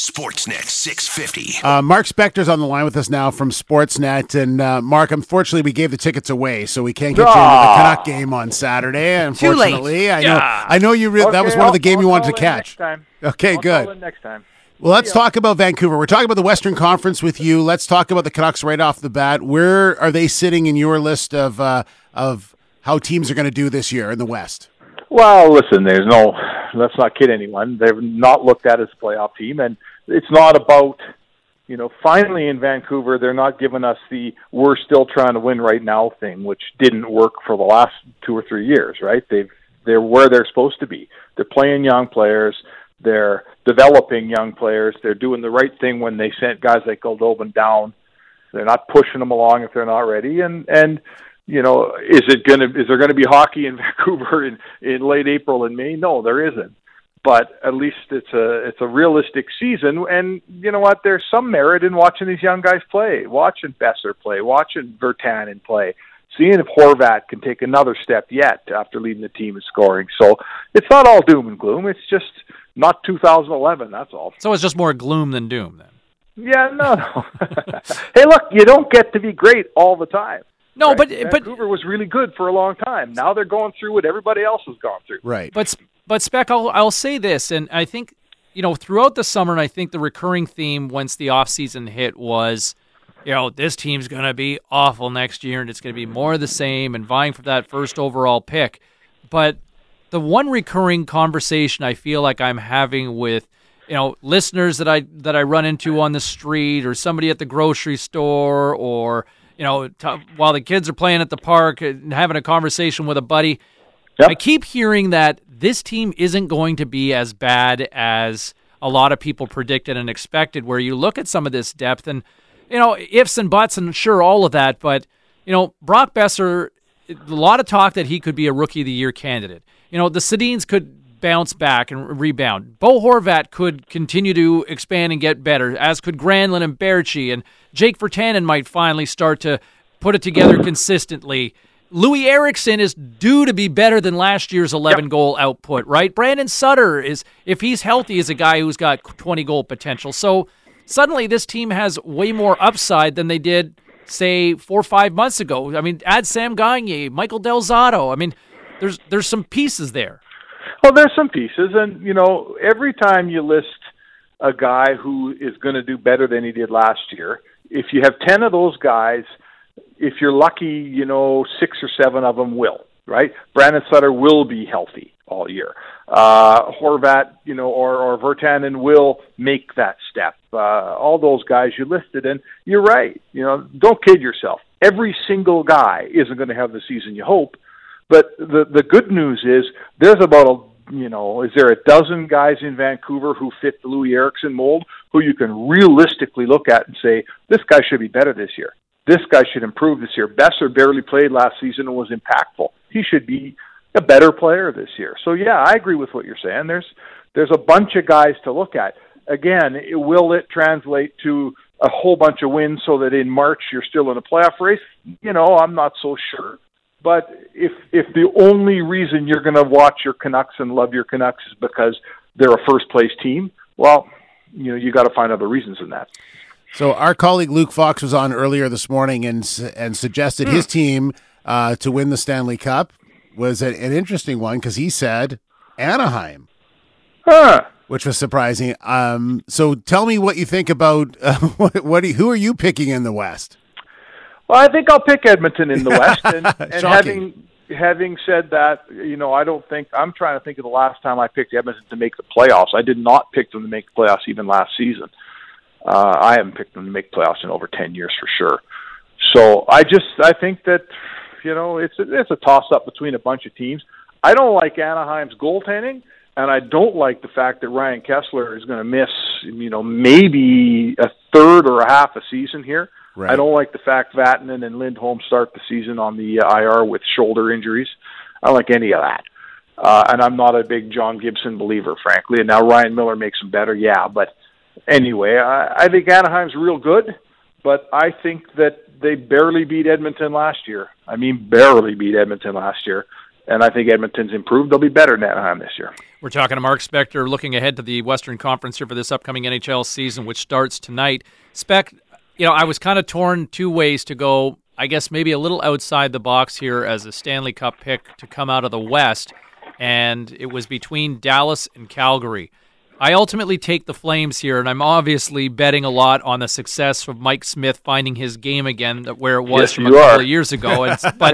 Sportsnet 650. Mark Spector's on the line with us now from Sportsnet. And Mark, unfortunately, we gave the tickets away, so we can't get you into the Canuck game on Saturday. Unfortunately, Too late. I know you. That was one of the game you wanted to catch. Okay, good. Call in next time. Well, let's talk about Vancouver. We're talking about the Western Conference with you. Let's talk about the Canucks right off the bat. Where are they sitting in your list of how teams are going to do this year in the West? Well, listen, let's not kid anyone. They've not looked at as a playoff team, and it's not about, finally in Vancouver, they're not giving us the we're still trying to win right now thing, which didn't work for the last 2 or 3 years, right? They're where they're supposed to be. They're playing young players. They're developing young players. They're doing the right thing when they sent guys like Goldobin down. They're not pushing them along if they're not ready. And is there going to be hockey in Vancouver in late April and May? No, there isn't. But at least it's a realistic season. And you know what? There's some merit in watching these young guys play, watching Besser play, watching Virtanen play, seeing if Horvat can take another step yet after leading the team in scoring. So it's not all doom and gloom. It's just not 2011, that's all. So it's just more gloom than doom then? Yeah, no. Hey, look, you don't get to be great all the time. No, right? but Vancouver was really good for a long time. Now they're going through what everybody else has gone through. Right. But Spec, I'll say this, and I think, throughout the summer, and I think the recurring theme once the offseason hit was, this team's going to be awful next year, and it's going to be more of the same and vying for that first overall pick. But the one recurring conversation I feel like I'm having with, listeners that I run into on the street or somebody at the grocery store or, while the kids are playing at the park and having a conversation with a buddy, yep. I keep hearing that this team isn't going to be as bad as a lot of people predicted and expected, where you look at some of this depth and, ifs and buts and sure, all of that. But, Brock Besser, a lot of talk that he could be a Rookie of the Year candidate. The Sedins could bounce back and rebound. Bo Horvat could continue to expand and get better, as could Granlund and Berchi, and Jake Virtanen might finally start to put it together consistently. Louis Eriksson is due to be better than last year's 11-goal output, right? Brandon Sutter, if he's healthy, is a guy who's got 20-goal potential. So suddenly this team has way more upside than they did, say, 4 or 5 months ago. I mean, add Sam Gagner, Michael Del Zotto. I mean, there's some pieces there. Well, there's some pieces, and, every time you list a guy who is going to do better than he did last year, if you have 10 of those guys, if you're lucky, 6 or 7 of them will, right? Brandon Sutter will be healthy all year. Horvat, or Virtanen will make that step. All those guys you listed, and you're right. Don't kid yourself. Every single guy isn't going to have the season you hope, but the good news is there's about is there a dozen guys in Vancouver who fit the Louis Eriksson mold who you can realistically look at and say, this guy should be better this year. This guy should improve this year. Besser barely played last season and was impactful. He should be a better player this year. So, yeah, I agree with what you're saying. There's a bunch of guys to look at. Again, will it translate to a whole bunch of wins so that in March you're still in a playoff race? I'm not so sure. But if the only reason you're going to watch your Canucks and love your Canucks is because they're a first-place team, well, you got to find other reasons than that. So our colleague Luke Fox was on earlier this morning and suggested his team to win the Stanley Cup was an interesting one because he said Anaheim, which was surprising. So tell me what you think about who are you picking in the West? Well, I think I'll pick Edmonton in the West, and having said that, I'm trying to think of the last time I picked Edmonton to make the playoffs. I did not pick them to make the playoffs even last season. I haven't picked them to make playoffs in over 10 years for sure. So I think that, it's a toss-up between a bunch of teams. I don't like Anaheim's goaltending, and I don't like the fact that Ryan Kessler is going to miss, maybe a third or a half a season here. Right. I don't like the fact Vatanen and Lindholm start the season on the IR with shoulder injuries. I don't like any of that. And I'm not a big John Gibson believer, frankly. And now Ryan Miller makes him better, yeah. But anyway, I think Anaheim's real good, but I think that they barely beat Edmonton last year. I mean, barely beat Edmonton last year. And I think Edmonton's improved. They'll be better than Anaheim this year. We're talking to Mark Spector, looking ahead to the Western Conference here for this upcoming NHL season, which starts tonight. Spec, I was kind of torn two ways to go, I guess maybe a little outside the box here as a Stanley Cup pick to come out of the West, and it was between Dallas and Calgary. I ultimately take the Flames here, and I'm obviously betting a lot on the success of Mike Smith finding his game again, where it was from a couple of years ago.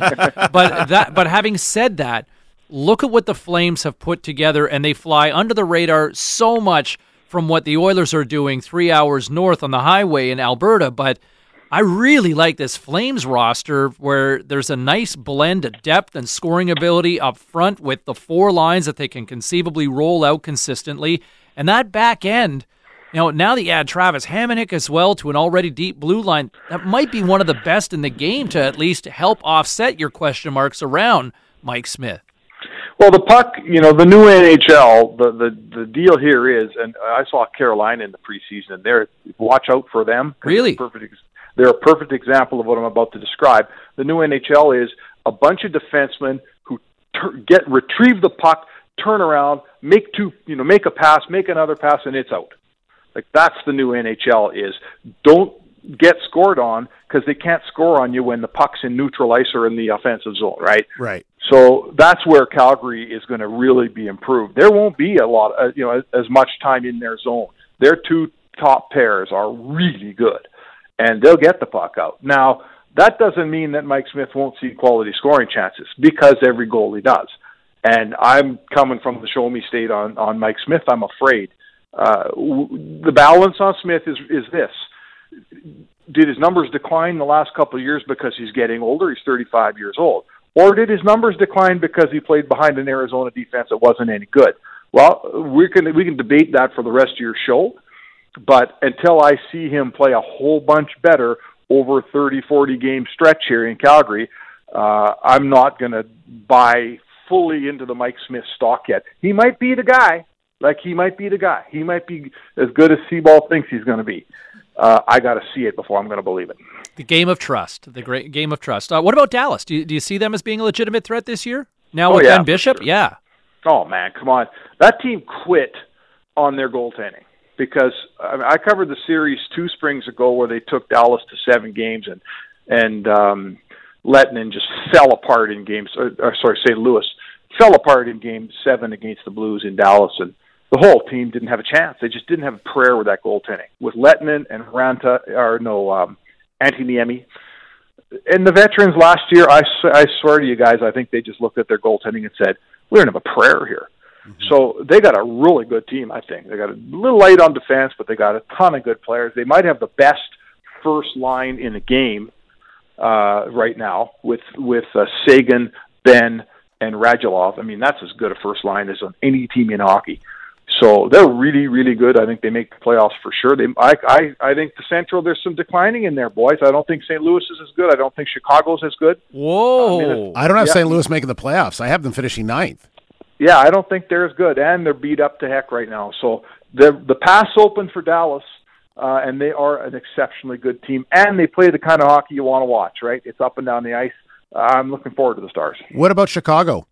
But having said that, look at what the Flames have put together, and they fly under the radar so much from what the Oilers are doing 3 hours north on the highway in Alberta. But I really like this Flames roster where there's a nice blend of depth and scoring ability up front with the four lines that they can conceivably roll out consistently. And that back end, now that you add Travis Hamonic as well to an already deep blue line, that might be one of the best in the game to at least help offset your question marks around Mike Smith. Well, the puck, the new NHL, the deal here is, and I saw Carolina in the preseason, and watch out for them. Really? They're a perfect example of what I'm about to describe. The new NHL is a bunch of defensemen who retrieve the puck, turn around, make a pass, make another pass, and it's out. Like, that's the new NHL is. Don't get scored on because they can't score on you when the puck's in neutral ice or in the offensive zone, right? Right. So that's where Calgary is going to really be improved. There won't be a lot, as much time in their zone. Their two top pairs are really good, and they'll get the puck out. Now, that doesn't mean that Mike Smith won't see quality scoring chances, because every goalie does. And I'm coming from the show me state on Mike Smith, I'm afraid. The balance on Smith is this. Did his numbers decline the last couple of years because he's getting older? He's 35 years old. Or did his numbers decline because he played behind an Arizona defense that wasn't any good? Well, we can debate that for the rest of your show, but until I see him play a whole bunch better over a 30, 40 game stretch here in Calgary, I'm not going to buy fully into the Mike Smith stock yet. He might be the guy. He might be as good as Seaball thinks he's going to be. I got to see it before I'm going to believe it. The game of trust, the great game of trust. What about Dallas? Do you see them as being a legitimate threat this year? Now with Ben Bishop? Sure. Yeah. Oh, man, come on. That team quit on their goaltending because I covered the series 2 springs ago where they took Dallas to 7 games and Lettinen just fell apart in games. St. Louis fell apart in Game 7 against the Blues in Dallas, and the whole team didn't have a chance. They just didn't have a prayer with that goaltending. With Lettinen and Antiniemi. And the veterans last year, I swear to you guys, I think they just looked at their goaltending and said, we don't have a prayer here. Mm-hmm. So they got a really good team, I think. They got a little light on defense, but they got a ton of good players. They might have the best first line in the game right now with Sagan, Ben, and Radulov. I mean, that's as good a first line as on any team in hockey. So they're really, really good. I think they make the playoffs for sure. I think the Central, there's some declining in there, boys. I don't think St. Louis is as good. I don't think Chicago's as good. Whoa. I don't have St. Louis making the playoffs. I have them finishing 9th. Yeah, I don't think they're as good, and they're beat up to heck right now. So the pass open for Dallas, and they are an exceptionally good team, and they play the kind of hockey you want to watch, right? It's up and down the ice. I'm looking forward to the Stars. What about Chicago?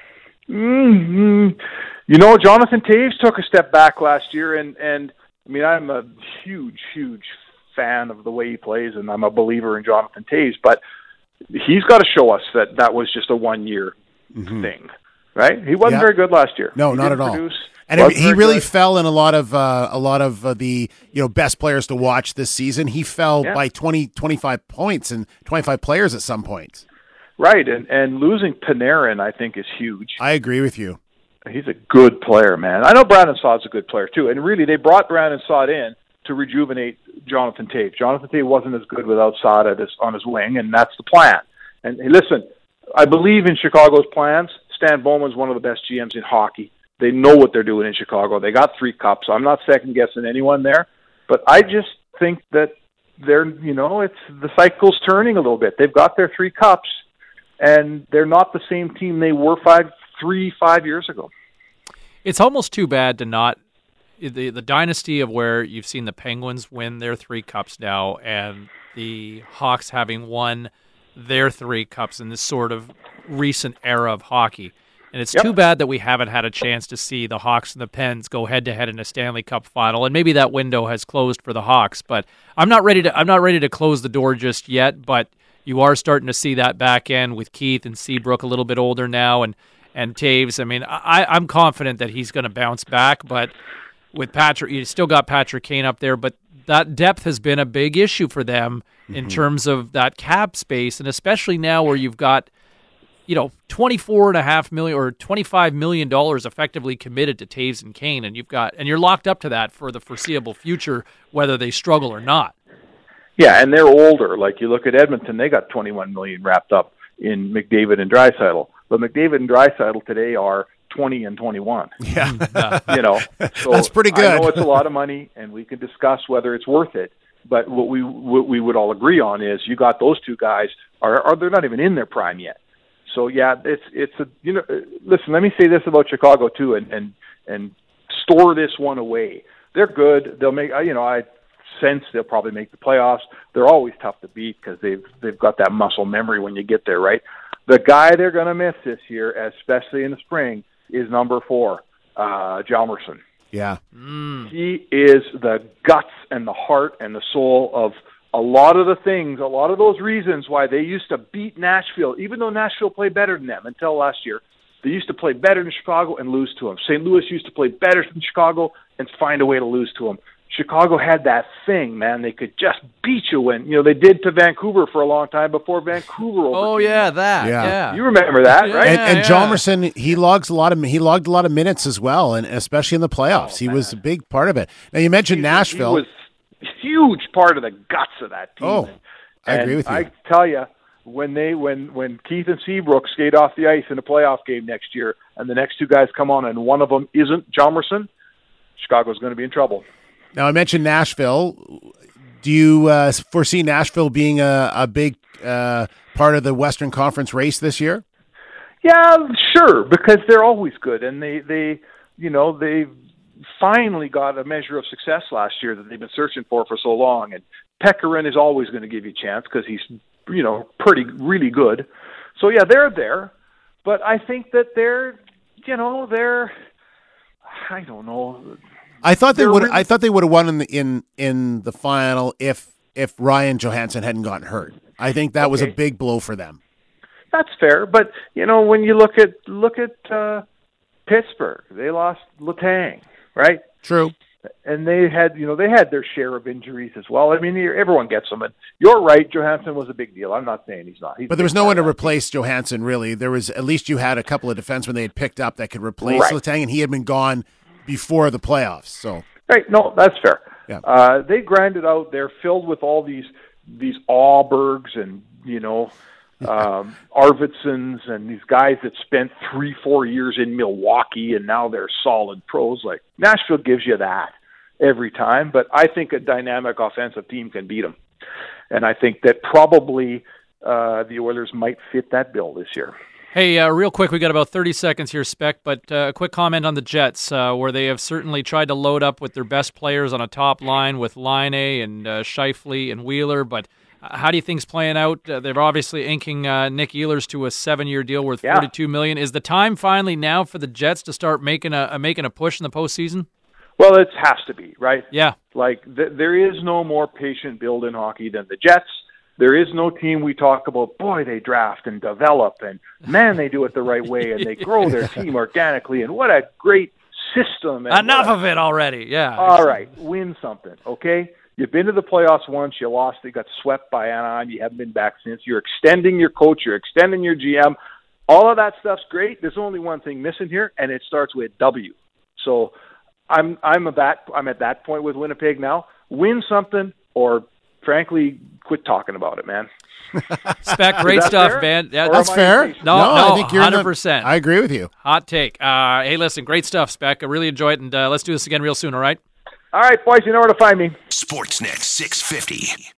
Mm-hmm. Jonathan Toews took a step back last year, and I mean, I'm a huge, huge fan of the way he plays, and I'm a believer in Jonathan Toews, but he's got to show us that was just a one-year thing, right? He wasn't very good last year. No, not at all. And he really fell in a lot of the best players to watch this season. He fell by 20, 25 points and 25 players at some points. Right, and losing Panarin, I think, is huge. I agree with you. He's a good player, man. I know Brandon Saad's a good player, too. And really, they brought Brandon Saad in to rejuvenate Jonathan Toews. Jonathan Toews wasn't as good without Saad on his wing, and that's the plan. And hey, listen, I believe in Chicago's plans. Stan Bowman's one of the best GMs in hockey. They know what they're doing in Chicago. They got 3 cups. I'm not second-guessing anyone there. But I just think that it's the cycle's turning a little bit. They've got their 3 cups, and they're not the same team they were 5 years ago. It's almost too bad to not the dynasty of where you've seen the Penguins win their 3 cups now, and the Hawks having won their 3 cups in this sort of recent era of hockey. And it's too bad that we haven't had a chance to see the Hawks and the Pens go head-to-head in a Stanley Cup final. And maybe that window has closed for the Hawks, but I'm not ready to close the door just yet. But you are starting to see that back end with Keith and Seabrook a little bit older now, and Taves. I mean, I'm confident that he's going to bounce back. But with Patrick, you still got Patrick Kane up there, but that depth has been a big issue for them in terms of that cap space, and especially now where you've got, $24.5 million or $25 million effectively committed to Taves and Kane, and you're locked up to that for the foreseeable future, whether they struggle or not. Yeah, and they're older. Like you look at Edmonton, they got $21 million wrapped up in McDavid and Draisaitl. But McDavid and Draisaitl today are 20 and 21. Yeah. So that's pretty good. I know it's a lot of money, and we can discuss whether it's worth it. But what we would all agree on is you got those 2 guys are they're not even in their prime yet. So yeah, it's a listen. Let me say this about Chicago too, and store this one away. They're good. They'll make. I sense they'll probably make the playoffs. They're always tough to beat because they've got that muscle memory when you get there, right? The guy they're going to miss this year, especially in the spring, is number 4, Hjalmarsson. Yeah. He is the guts and the heart and the soul of a lot of those reasons why they used to beat Nashville, even though Nashville played better than them until last year. They used to play better than Chicago and lose to them. St. Louis used to play better than Chicago and find a way to lose to them. Chicago had that thing, man. They could just beat you when, they did to Vancouver for a long time before Vancouver overcame. Oh, yeah, that. Yeah. You remember that, right? And Hjalmarsson, he logged a lot of minutes as well, and especially in the playoffs. He was a big part of it. Now, you mentioned Nashville. He was a huge part of the guts of that team. Oh, I agree with you. I tell you, when Keith and Seabrook skate off the ice in a playoff game next year, and the next 2 guys come on, and one of them isn't Hjalmarsson, Chicago's going to be in trouble. Now, I mentioned Nashville. Do you foresee Nashville being a big part of the Western Conference race this year? Yeah, sure, because they're always good, and they finally got a measure of success last year that they've been searching for so long. And Pekkarin is always going to give you a chance because he's really good. So yeah, they're there, but I think that they're I don't know. I thought they would. I thought they would have won in the final if Ryan Johansson hadn't gotten hurt. I think that was a big blow for them. That's fair, but when you look at Pittsburgh, they lost Letang, right? True. And they had their share of injuries as well. I mean, everyone gets them. And you're right, Johansson was a big deal. I'm not saying he's not. But there was no one to replace Johansson, really. There was, at least you had a couple of defensemen they had picked up that could replace Letang, and he had been gone before the playoffs. So right, no, that's fair. Yeah. They grinded out. They're filled with all these Aubergs and Arvidssons and these guys that spent 3-4 years in Milwaukee and now they're solid pros. Like Nashville gives you that every time, but I think a dynamic offensive team can beat them, and I think that probably the Oilers might fit that bill this year. Hey, real quick, we got about 30 seconds here, Spec, but a quick comment on the Jets, where they have certainly tried to load up with their best players on a top line with Laine and Scheifele and Wheeler, but how do you think's playing out? They're obviously inking Nick Ehlers to a 7-year deal worth $42 million. Is the time finally now for the Jets to start making a push in the postseason? Well, it has to be, right? Yeah. Like, there is no more patient build in hockey than the Jets. There is no team we talk about, boy, they draft and develop, and man, they do it the right way, and they grow their team organically, and what a great system. And enough of it already, yeah. All right, win something, okay? You've been to the playoffs once, you lost, you got swept by Anaheim, you haven't been back since. You're extending your coach, you're extending your GM. All of that stuff's great. There's only one thing missing here, and it starts with W. So I'm at that point with Winnipeg now. Win something, or frankly, quit talking about it, man. Spec, great stuff, fair? man. Yeah, that's fair. No, I think you're 100%. I agree with you. Hot take. Hey, listen, great stuff, Spec. I really enjoyed it, and let's do this again real soon, all right? All right, boys, you know where to find me. Sportsnet 650.